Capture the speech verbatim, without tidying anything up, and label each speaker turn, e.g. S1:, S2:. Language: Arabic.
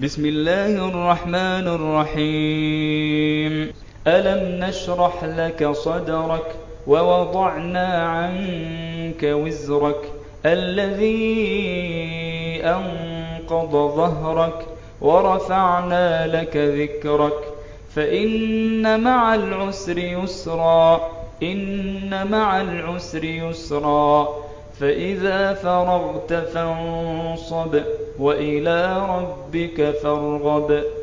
S1: بسم الله الرحمن الرحيم ألم نشرح لك صدرك ووضعنا عنك وزرك الذي أنقض ظهرك ورفعنا لك ذكرك فإن مع العسر يسرا إن مع العسر يسرا فإذا فرغت فانصب وإلى ربك فارغب